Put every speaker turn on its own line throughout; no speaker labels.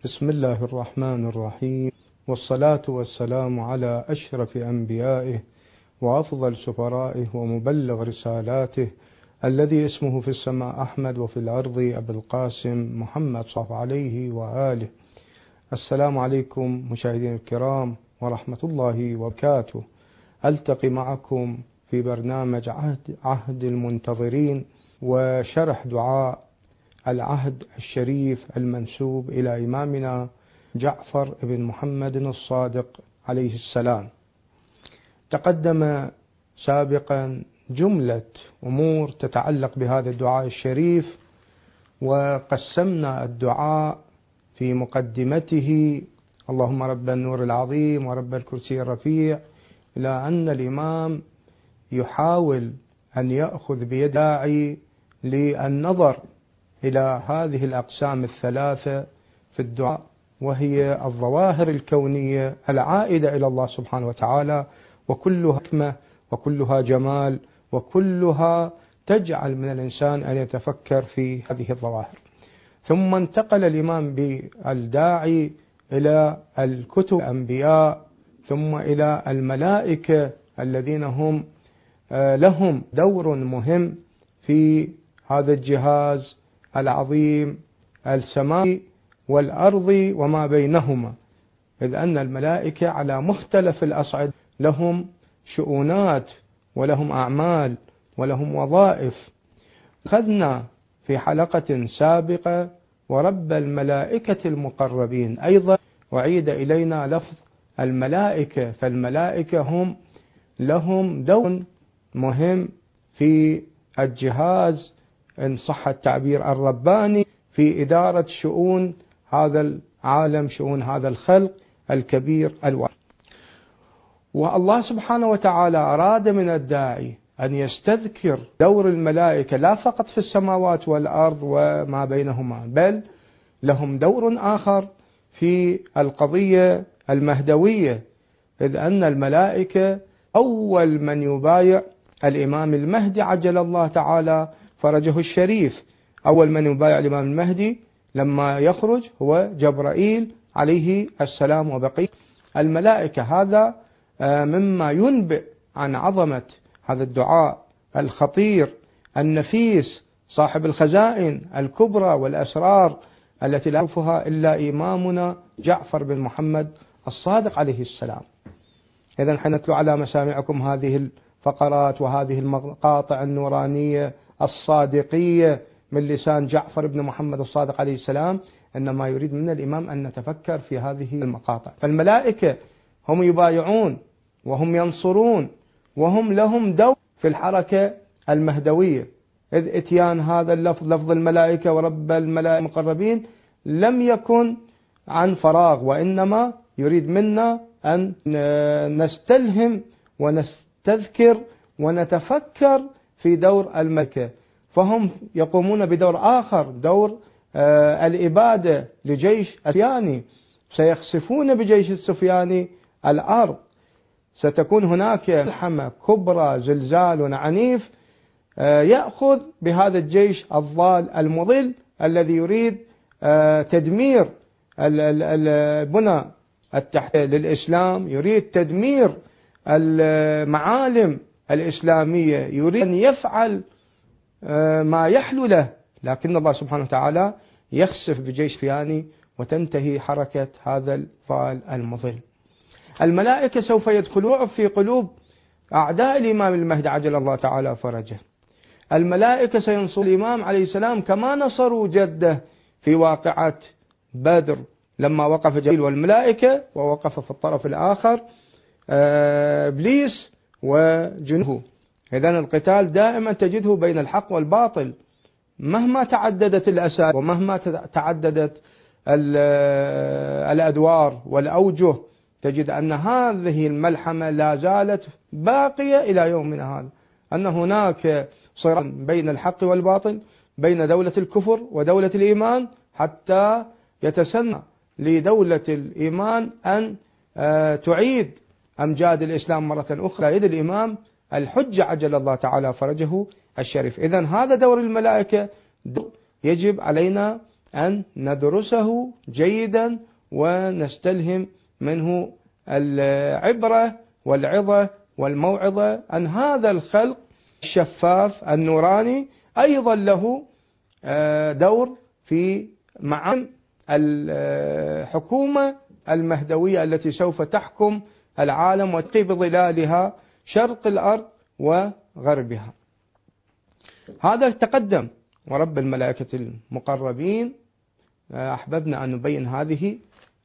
بسم الله الرحمن الرحيم، والصلاة والسلام على أشرف أنبيائه وأفضل سفرائه ومبلغ رسالاته، الذي اسمه في السماء أحمد وفي الأرض أبو القاسم محمد صلى الله عليه وآله. السلام عليكم مشاهدين الكرام ورحمة الله وبركاته. ألتقي معكم في برنامج عهد المنتظرين وشرح دعاء العهد الشريف المنسوب إلى إمامنا جعفر بن محمد الصادق عليه السلام. تقدم سابقا جملة أمور تتعلق بهذا الدعاء الشريف، وقسمنا الدعاء في مقدمته اللهم رب النور العظيم ورب الكرسي الرفيع، إلى أن الإمام يحاول أن يأخذ بيد الداعي للنظر إلى هذه الأقسام الثلاثة في الدعاء، وهي الظواهر الكونية العائدة إلى الله سبحانه وتعالى، وكلها حكمة وكلها جمال وكلها تجعل من الإنسان أن يتفكر في هذه الظواهر. ثم انتقل الإمام بالداعي إلى الكتب الأنبياء، ثم إلى الملائكة الذين هم لهم دور مهم في هذا الجهاز العظيم السماوي والأرضي وما بينهما، إذ أن الملائكة على مختلف الأصعدة لهم شؤونات ولهم أعمال ولهم وظائف. أخذنا في حلقة سابقة ورب الملائكة المقربين، أيضا وعيد إلينا لفظ الملائكة، فالملائكة هم لهم دور مهم في الجهاز إن صح التعبير الرباني في إدارة شؤون هذا العالم، شؤون هذا الخلق الكبير الواحد. والله سبحانه وتعالى أراد من الداعي أن يستذكر دور الملائكة لا فقط في السماوات والأرض وما بينهما، بل لهم دور آخر في القضية المهدوية، إذ أن الملائكة أول من يبايع الإمام المهدي عجل الله تعالى فرجه الشريف. أول من يبايع الإمام المهدي لما يخرج هو جبرائيل عليه السلام وبقية الملائكة. هذا مما ينبئ عن عظمة هذا الدعاء الخطير النفيس صاحب الخزائن الكبرى والأسرار التي لا يعرفها إلا إمامنا جعفر بن محمد الصادق عليه السلام. إذن حنتلو على مسامعكم هذه الفقرات وهذه المقاطع النورانية الصادقية من لسان جعفر بن محمد الصادق عليه السلام، إنما يريد من الإمام أن نتفكر في هذه المقاطع. فالملائكة هم يبايعون وهم ينصرون وهم لهم دور في الحركة المهدوية، إذ إتيان هذا اللفظ لفظ الملائكة ورب الملائكة المقربين لم يكن عن فراغ، وإنما يريد منا أن نستلهم ونستذكر ونتفكر في دور الملائكة. فهم يقومون بدور آخر، دور الإبادة لجيش السفياني، سيخسفون بجيش السفياني الأرض، ستكون هناك ملحمة كبرى، زلزال عنيف يأخذ بهذا الجيش الضال المضل الذي يريد تدمير البنى التحتية للإسلام، يريد تدمير المعالم الإسلامية، يريد أن يفعل ما يحلو له، لكن الله سبحانه وتعالى يخسف بجيش سفياني وتنتهي حركة هذا الضال المضل. الملائكة سوف يدخلون في قلوب أعداء الإمام المهدي عجل الله تعالى فرجه. الملائكة سينصر الإمام عليه السلام كما نصروا جده في واقعة بدر لما وقف جبريل والملائكة، ووقف في الطرف الآخر إبليس وجنوده. إذن القتال دائما تجده بين الحق والباطل، مهما تعددت الأساليب ومهما تعددت الأدوار والأوجه، تجد أن هذه الملحمة لا زالت باقية إلى يومنا هذا، أن هناك صراع بين الحق والباطل، بين دولة الكفر ودولة الإيمان، حتى يتسنى لدولة الإيمان أن تعيد أمجاد الإسلام مرة أخرى، يد الإمام الحجة عجل الله تعالى فرجه الشريف. إذن هذا دور الملائكة، يجب علينا أن ندرسه جيدا ونستلهم منه العبرة والعظة والموعظة أن هذا الخلق الشفاف النوراني أيضا له دور في معام الحكومة المهدوية التي سوف تحكم العالم وتقي بظلالها شرق الأرض وغربها. هذا تقدم، ورب الملائكة المقربين أحببنا أن نبين هذه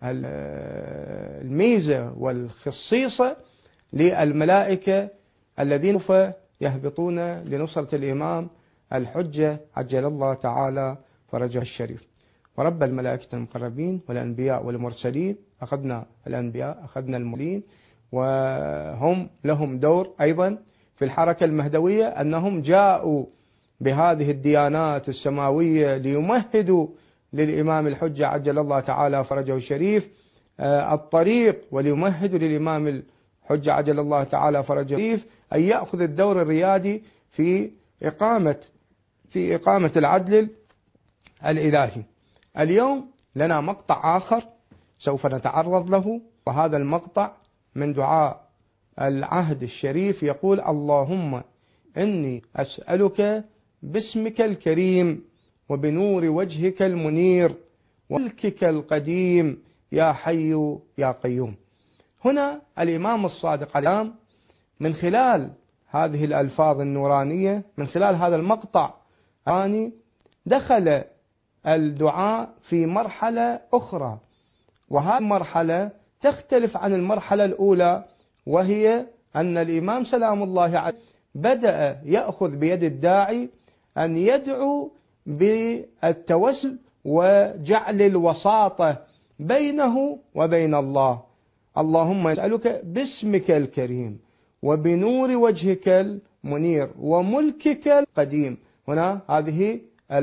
الميزة والخصيصة للملائكة الذين يهبطون لنصرة الإمام الحجة عجل الله تعالى فرجه الشريف. ورب الملائكة المقربين والأنبياء والمرسلين، أخذنا الأنبياء أخذنا المرسلين، وهم لهم دور أيضا في الحركة المهدوية، أنهم جاءوا بهذه الديانات السماوية ليمهدوا للإمام الحجة عجل الله تعالى فرجه الشريف الطريق، وليمهدوا للإمام الحجة عجل الله تعالى فرجه الشريف أن يأخذ الدور الريادي في إقامة العدل الإلهي. اليوم لنا مقطع آخر سوف نتعرض له، وهذا المقطع من دعاء العهد الشريف يقول: اللهم إني أسألك باسمك الكريم وبنور وجهك المنير وملكك القديم يا حي يا قيوم. هنا الإمام الصادق عليه السلام من خلال هذه الألفاظ النورانية، من خلال هذا المقطع النوراني، دخل الدعاء في مرحلة أخرى، وهذه المرحلة تختلف عن المرحلة الأولى، وهي أن الإمام سلام الله عليه بدأ يأخذ بيد الداعي أن يدعو بالتوسل وجعل الوساطة بينه وبين الله. اللهم أسألك باسمك الكريم وبنور وجهك المنير وملكك القديم. هنا هذه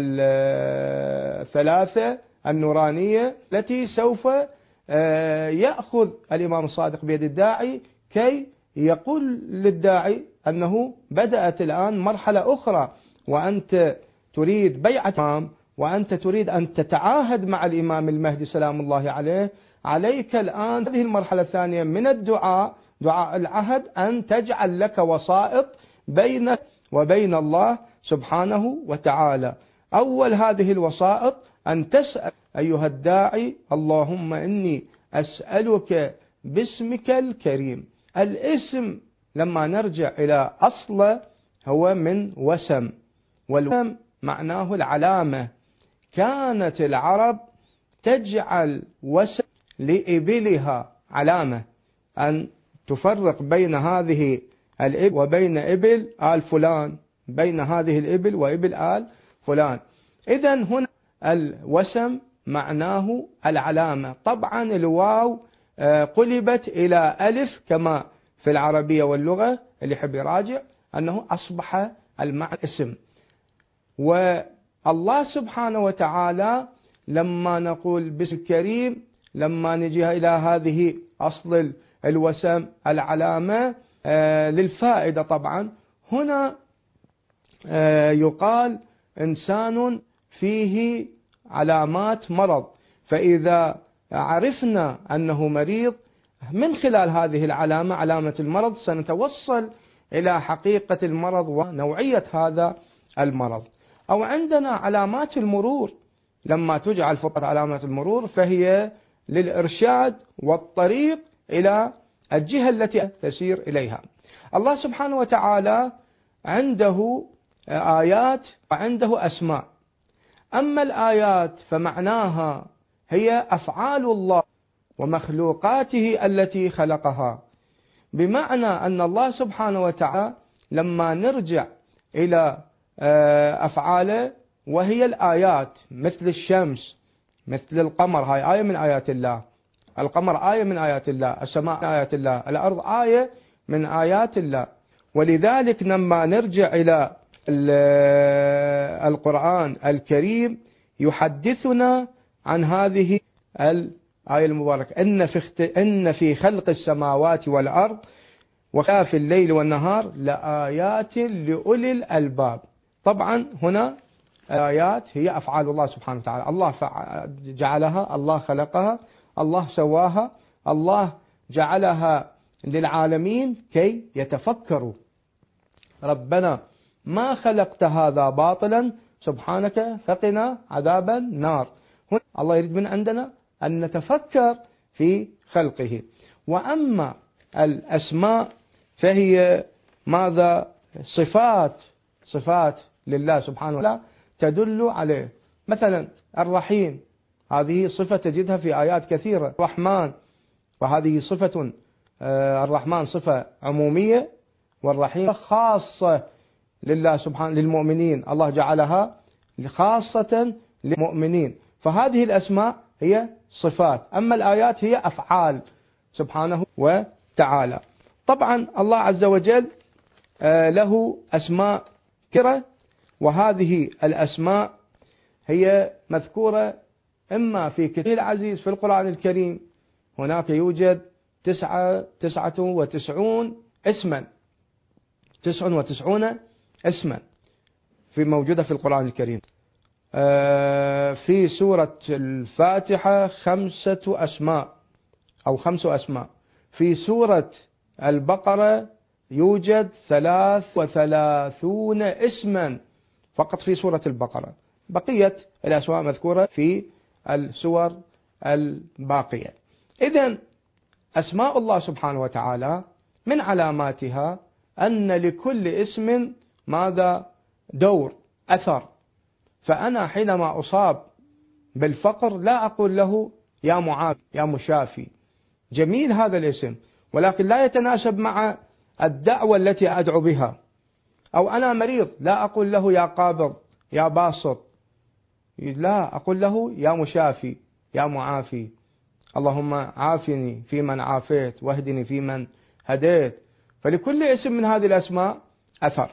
الثلاثة النورانية التي سوف يأخذ الإمام الصادق بيد الداعي كي يقول للداعي أنه بدأت الآن مرحلة أخرى، وأنت تريد بيعة الإمام، وأنت تريد أن تتعاهد مع الإمام المهدي سلام الله عليه. عليك الآن هذه المرحلة الثانية من الدعاء، دعاء العهد، أن تجعل لك وسائط بينك وبين الله سبحانه وتعالى. أول هذه الوسائط أن تسأل أيها الداعي: اللهم إني أسألك باسمك الكريم. الاسم لما نرجع إلى أصله هو من وسم، والوسم معناه العلامة. كانت العرب تجعل وسم لإبلها علامة، أن تفرق بين هذه الإبل وبين إبل آل فلان، بين هذه الإبل وإبل آل فلان. إذن هنا الوسم معناه العلامة. طبعا الواو قلبت إلى ألف كما في العربية واللغة، اللي يحب يراجع أنه أصبح المعنى اسم. والله سبحانه وتعالى لما نقول باسم الكريم، لما نجي إلى هذه أصل الوسم العلامة للفائدة. طبعا هنا يقال إنسان فيه علامات مرض، فإذا عرفنا أنه مريض من خلال هذه العلامة، علامة المرض، سنتوصل إلى حقيقة المرض ونوعية هذا المرض. أو عندنا علامات المرور، لما تجعل فقط علامات المرور فهي للإرشاد والطريق إلى الجهة التي تسير إليها. الله سبحانه وتعالى عنده آيات وعنده أسماء. أما الآيات فمعناها هي أفعال الله ومخلوقاته التي خلقها، بمعنى أن الله سبحانه وتعالى لما نرجع إلى أفعاله وهي الآيات، مثل الشمس، مثل القمر، هاي آية من آيات الله، القمر آية من آيات الله، السماء من آيات الله، الأرض آية من آيات الله. ولذلك لما نرجع إلى القرآن الكريم يحدثنا عن هذه الآية المباركة: إن في خلق السماوات والأرض واختلاف الليل والنهار لآيات لأولي الألباب. طبعا هنا الآيات هي أفعال الله سبحانه وتعالى. الله جعلها، الله خلقها، الله سواها، الله جعلها للعالمين كي يتفكروا. ربنا ما خلقت هذا باطلا سبحانك فقنا عذاب النار. هنا الله يريد من عندنا أن نتفكر في خلقه. وأما الأسماء فهي ماذا؟ صفات لله سبحانه وتعالى تدل عليه. مثلا الرحيم، هذه صفة تجدها في آيات كثيرة. الرحمن، وهذه صفة، الرحمن صفة عمومية، والرحيم خاصة لله سبحانه، للمؤمنين، الله جعلها خاصة للمؤمنين. فهذه الأسماء هي صفات، أما الآيات هي أفعال سبحانه وتعالى. طبعا الله عز وجل له أسماء كثيرة، وهذه الأسماء هي مذكورة إما في كتابه العزيز في القرآن الكريم، هناك يوجد 99 اسما، 99 اسما موجودة في القرآن الكريم. في سورة الفاتحة 5 أسماء أو 5 أسماء. في سورة البقرة يوجد 33 اسما فقط في سورة البقرة، بقية الأسماء مذكورة في السور الباقية. إذن أسماء الله سبحانه وتعالى من علاماتها أن لكل اسم ماذا؟ دور، أثر. فأنا حينما أصاب بالفقر لا أقول له يا معاف يا مشافي، جميل هذا الاسم، ولكن لا يتناسب مع الدعوة التي أدعو بها. أو أنا مريض لا أقول له يا قابض يا باسط، لا أقول له يا مشافي يا معافي. اللهم عافني فيمن عافيت واهدني فيمن هديت. فلكل اسم من هذه الأسماء أثر.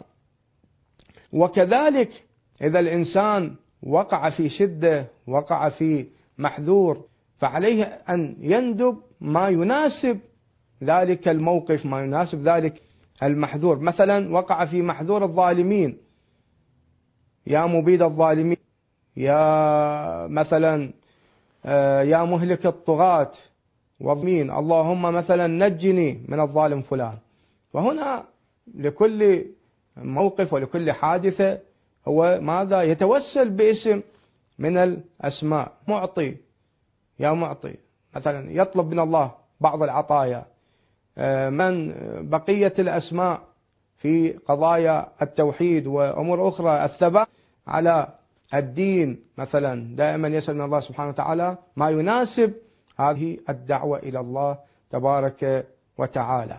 وكذلك إذا الإنسان وقع في شدة، وقع في محذور، فعليه أن يندب ما يناسب ذلك الموقف، ما يناسب ذلك المحذور. مثلا وقع في محذور الظالمين، يا مبيد الظالمين، يا مثلا يا مهلك الطغاة والظالمين، اللهم مثلا نجني من الظالم فلان. وهنا لكل موقف ولكل حادثة هو ماذا؟ يتوسل باسم من الأسماء. معطي، يا معطي، مثلا يطلب من الله بعض العطايا. من بقية الأسماء في قضايا التوحيد وأمور أخرى، الثبات على الدين مثلا، دائما يسأل من الله سبحانه وتعالى ما يناسب هذه الدعوة إلى الله تبارك وتعالى.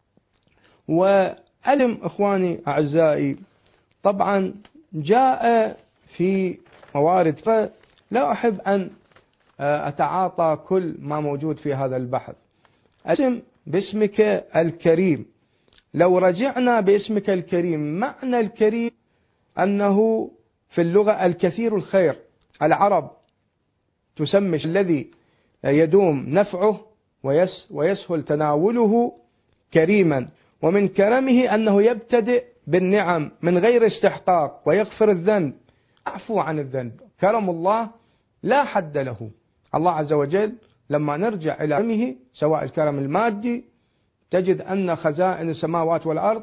وألم إخواني أعزائي، طبعا جاء في موارد، لا أحب أن أتعاطى كل ما موجود في هذا البحث. اسم باسمك الكريم، لو رجعنا باسمك الكريم، معنى الكريم أنه في اللغة الكثير الخير. العرب تسمي الذي يدوم نفعه ويسهل تناوله كريما. ومن كرمه أنه يبتدئ بالنعم من غير استحقاق ويغفر الذنب، أعفو عن الذنب. كرم الله لا حد له. الله عز وجل لما نرجع إلى كرمه، سواء الكرم المادي، تجد أن خزائن السماوات والأرض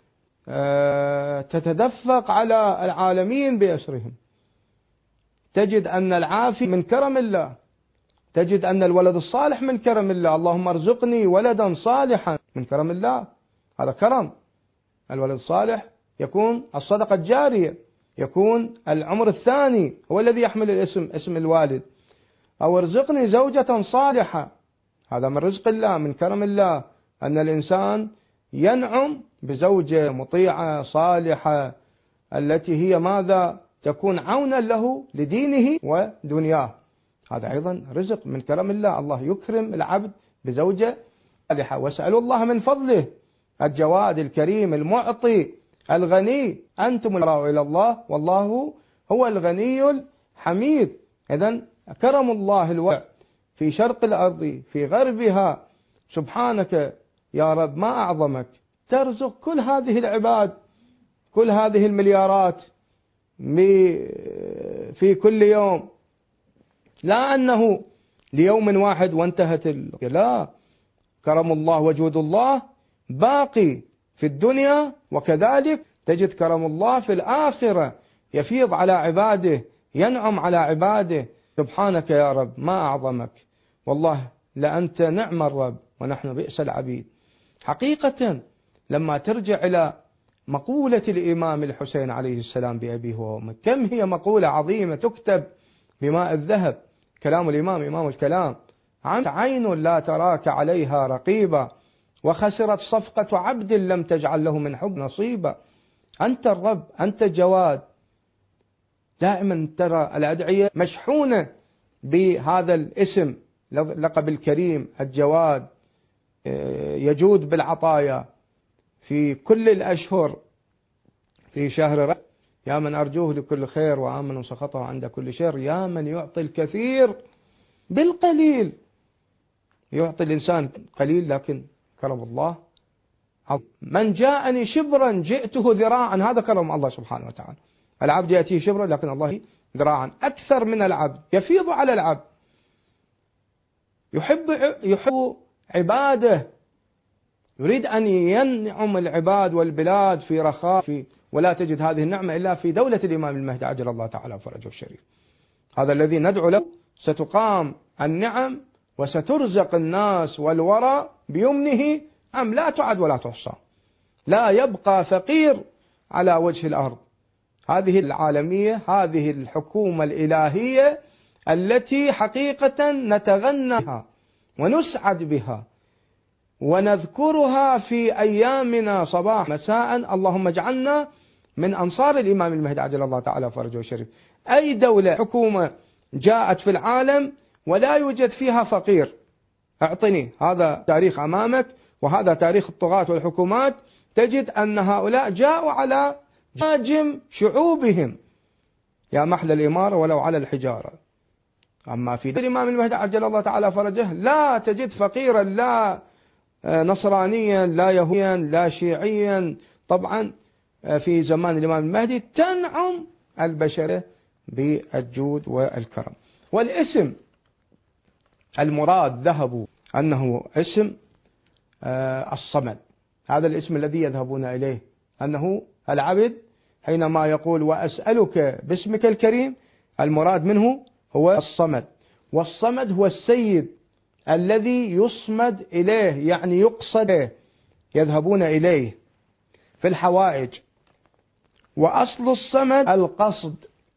تتدفق على العالمين بأسرهم. تجد أن العافية من كرم الله. تجد أن الولد الصالح من كرم الله. اللهم ارزقني ولدا صالحا، من كرم الله، هذا كرم. الولد الصالح يكون الصدقة الجارية، يكون العمر الثاني هو الذي يحمل الاسم، اسم الوالد. أو ارزقني زوجة صالحة، هذا من رزق الله، من كرم الله، أن الإنسان ينعم بزوجة مطيعة صالحة، التي هي ماذا؟ تكون عونا له لدينه ودنياه. هذا أيضا رزق من كرم الله. الله يكرم العبد بزوجة صالحة. واسألوا الله من فضله الجواد الكريم المعطي الغني. أنتم الفقراء إلى الله والله هو الغني الحميد. إذن كرم الله الواسع في شرق الأرض في غربها. سبحانك يا رب، ما أعظمك، ترزق كل هذه العباد، كل هذه المليارات في كل يوم، لا أنه ليوم واحد وانتهت لا، كرم الله وجود الله باقي في الدنيا، وكذلك تجد كرم الله في الآخرة يفيض على عباده، ينعم على عباده. سبحانك يا رب، ما أعظمك، والله لأنت نعم الرب ونحن بئس العبيد. حقيقة لما ترجع إلى مقولة الإمام الحسين عليه السلام بأبيه وأمه، كم هي مقولة عظيمة تكتب بماء الذهب. كلام الإمام إمام الكلام، عين لا تراك عليها رقيبا، وخسرت صفقة عبد لم تجعل له من حب نصيبا. أنت الرب، أنت الجواد. دائما ترى الأدعية مشحونة بهذا الاسم، لقب الكريم الجواد، يجود بالعطايا في كل الأشهر. في شهر رجب يا من أرجوه لكل خير وآمن سخطه عند كل شر، يا من يعطي الكثير بالقليل. يعطي الإنسان قليل لكن كرم الله عظيم. من جاءني شبرا جئته ذراعا، هذا كرم الله سبحانه وتعالى. العبد يأتيه شبرا لكن الله ذراعا، أكثر من العبد، يفيض على العبد، يحب عباده، يريد أن ينعم العباد والبلاد في رخاء، ولا تجد هذه النعمة إلا في دولة الإمام المهدي عجل الله تعالى فرجه الشريف. هذا الذي ندعو له، ستقام النعم وسترزق الناس والورى بيمنه لا تعد ولا تحصى، لا يبقى فقير على وجه الأرض. هذه العالمية، هذه الحكومة الإلهية التي حقيقة نتغنى بها ونسعد بها ونذكرها في أيامنا صباح مساء. اللهم اجعلنا من أنصار الإمام المهدي عجل الله تعالى فرجه الشريف. أي دولة حكومة جاءت في العالم ولا يوجد فيها فقير، أعطني هذا تاريخ أمامك، وهذا تاريخ الطغاة والحكومات، تجد أن هؤلاء جاءوا على جاجم شعوبهم، يا محل الإمارة ولو على الحجارة. أما في الإمام المهدي عجل الله تعالى فرجه لا تجد فقيرا، لا نصرانيا لا يهوديا لا شيعيا. طبعا في زمان الإمام المهدي تنعم البشرة بالجود والكرم. والاسم المراد ذهبوا أنه اسم الصمد، هذا الاسم الذي يذهبون إليه، أنه العبد حينما يقول وأسألك باسمك الكريم، المراد منه هو الصمد. والصمد هو السيد الذي يصمد إليه، يعني يقصد، يذهبون إليه في الحوائج. وأصل الصمد القصد،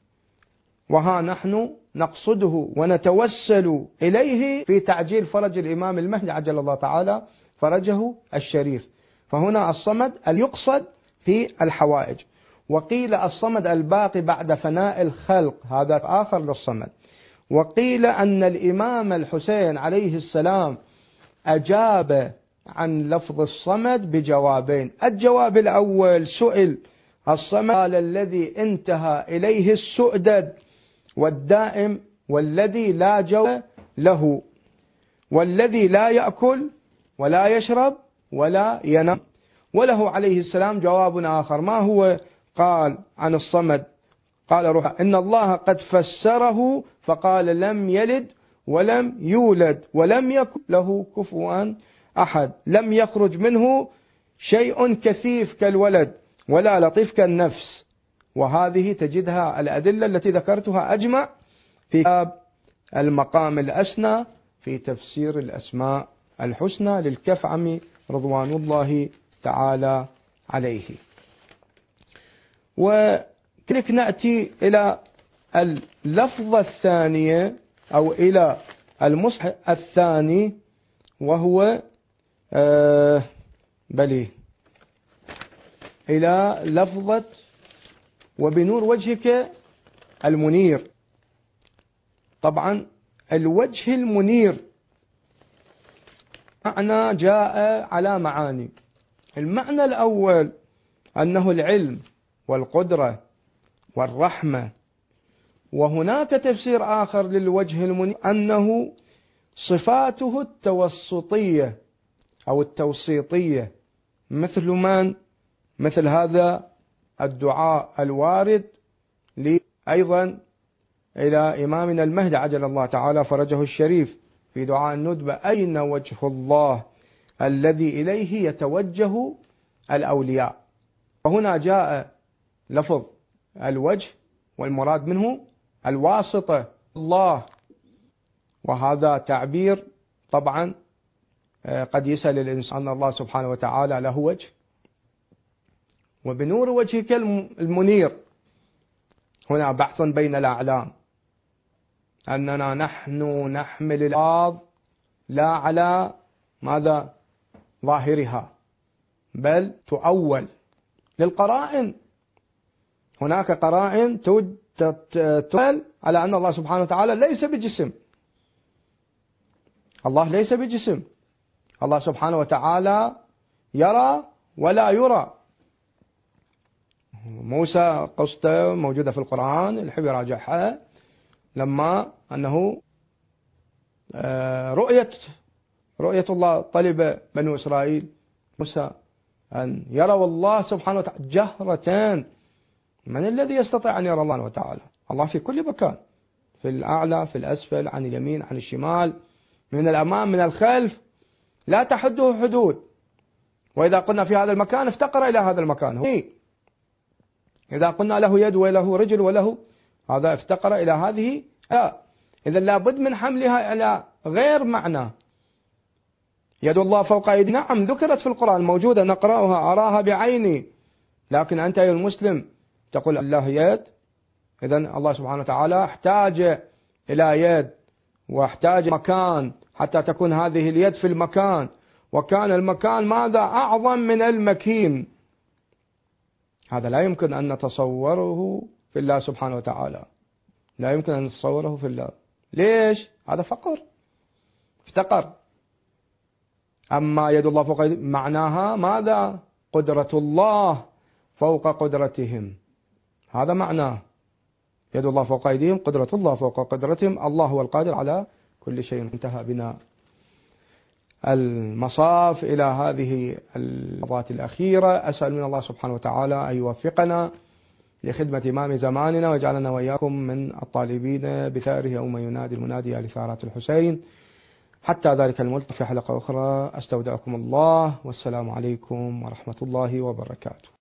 وها نحن نقصده ونتوسل إليه في تعجيل فرج الإمام المهدي عجل الله تعالى فرجه الشريف. فهنا الصمد يقصد في الحوائج. وقيل الصمد الباقي بعد فناء الخلق، هذا آخر للصمد. وقيل أن الإمام الحسين عليه السلام أجاب عن لفظ الصمد بجوابين. الجواب الأول سئل الصمد قال الذي انتهى إليه السؤدد والدائم والذي لا جو له والذي لا يأكل ولا يشرب ولا ينام. وله عليه السلام جواب آخر، ما هو؟ قال عن الصمد قال روح إن الله قد فسره فقال لم يلد ولم يولد ولم يكن له كفوا أحد، لم يخرج منه شيء كثيف كالولد ولا لطيف كالنفس. وهذه تجدها الأدلة التي ذكرتها أجمع في كتاب المقام الأسنى في تفسير الأسماء الحسنى للكفعمي رضوان الله تعالى عليه. وكذلك نأتي إلى اللفظة الثانية أو إلى المصحف الثاني، وهو إلى لفظة وبنور وجهك المنير. طبعا الوجه المنير معنى جاء على معاني. المعنى الأول أنه العلم والقدرة والرحمة. وهناك تفسير آخر للوجه المنير أنه صفاته التوسطية أو التوسيطية، مثل هذا الدعاء الوارد أيضا إلى إمامنا المهدي عجل الله تعالى فرجه الشريف في دعاء الندبة: أين وجه الله الذي إليه يتوجه الأولياء؟ وهنا جاء لفظ الوجه والمراد منه الواسطة الله، وهذا تعبير طبعا قد يسأل الإنسان الله سبحانه وتعالى له وجه، وبنور وجهك المنير هنا بحث بين الأعلام أننا نحن نحمل الألفاظ لا على ماذا ظاهرها، بل تؤول للقرائن. هناك قرائن تدل على أن الله سبحانه وتعالى ليس بجسم. الله ليس بجسم، الله سبحانه وتعالى يرى ولا يرى. موسى قصته موجودة في القرآن، اللي يحب يراجعها، لما أنه رؤية الله طلب بنو إسرائيل موسى أن يروا الله سبحانه وتعالى جهرة. من الذي يستطيع أن يرى الله وتعالى؟ الله في كل مكان، في الأعلى، في الأسفل، عن اليمين، عن الشمال، من الأمام، من الخلف، لا تحده حدود. وإذا قلنا في هذا المكان افتقر إلى هذا المكان. إذا قلنا له يد وله رجل وله، هذا افتقر إلى هذه. إذا لابد من حملها إلى غير معنى. يد الله فوق أيدينا، نعم ذكرت في القرآن، موجودة نقرأها أراها بعيني، لكن أنت أيها المسلم تقول الله يد. إذن الله سبحانه وتعالى احتاج إلى يد واحتاج مكان حتى تكون هذه اليد في المكان، وكان المكان ماذا أعظم من المكين. هذا لا يمكن أن نتصوره في الله سبحانه وتعالى، لا يمكن أن نتصوره في الله. ليش؟ هذا فقر، افتقر. أما يد الله فوق معناها ماذا؟ قدرة الله فوق قدرتهم، هذا معناه. يد الله فوق أيديهم، قدرة الله فوق قدرتهم، الله هو القادر على كل شيء. انتهى بنا المصاف إلى هذه اللحظات الأخيرة. أسأل من الله سبحانه وتعالى أن يوفقنا لخدمة إمام زماننا، ويجعلنا وإياكم من الطالبين بثاره يوم ينادي المنادي لثارات الحسين. حتى ذلك الملتقى في حلقة أخرى، أستودعكم الله، والسلام عليكم ورحمة الله وبركاته.